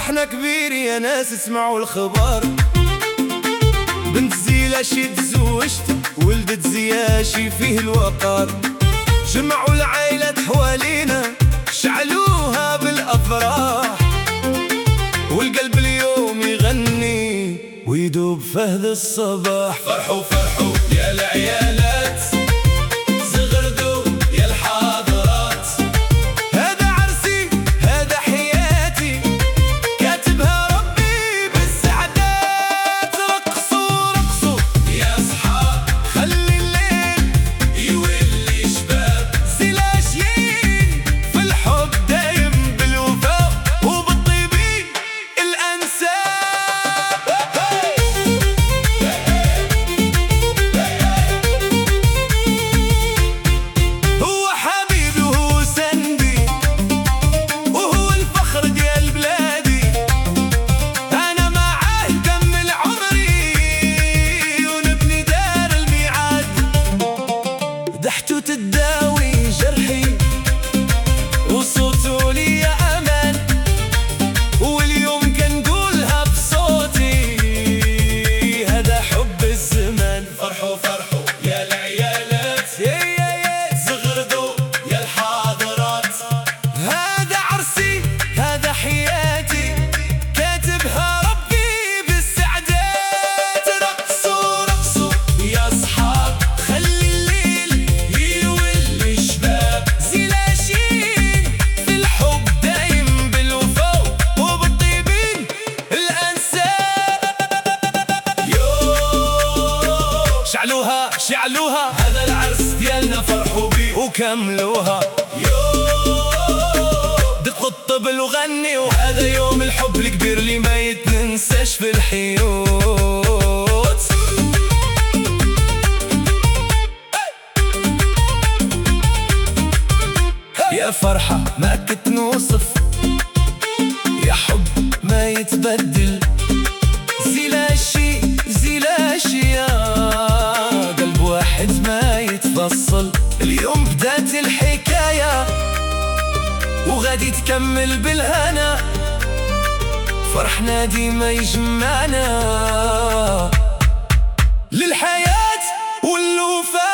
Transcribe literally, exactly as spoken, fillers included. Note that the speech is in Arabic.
فرحنا كبير يا ناس اسمعوا الخبر، بنت زيلاشي تزوجت ولدت زياشي فيه الوقار. جمعوا العائلة حوالينا شعلوها بالأفراح، والقلب اليوم يغني ويدوب فهد الصباح. فرحوا فرحوا يا العيالات، زغردوا يا الحاضرات، هذا عرسي هذا حياتي كاتبها ربي بالسعدات. رقصوا رقصوا يا أصحاب خلي الليل يولي شباب، زلاشيين في الحب دايم بالوفاء وبالطيبين الأنساب. هو حبيبي وهو سندي وهو الفخر ديال بلادي، أنا معاه نكمل عمري ونبني دار الميعاد. ضحكته تداوي جرحي وصوته لي أمان، واليوم كنقولها بصوتي هذا حب الزمان. فرحوا فرحوا يا العيالات، يا يا يا زغردوا يا الحاضرات، هذا عرسي هذا حياتي كاتبها ربي بالسعدات. رقصوا رقصوا يا أصحاب خلي الليل يولي شباب، زلاشين في الحب دايم بالوفاء وبالطيبين الأنساب. يو شعلوها شعلوها هذا العرس ديالنا فرحوا بيه وكملوها. يو دقوا الطبل وغنوا، هذا يوم الحب الكبير اللي ما يتنساش في الحيوت. يا فرحة ما كتنوصف، يا حب ما يتبدل، زلاشي زلاشي يا قلب واحد ما يتفصل. اليوم بدات الحكاية وغادي تكمل بالهنا، فرحنا ديما يجمعنا للحياة والوفاء.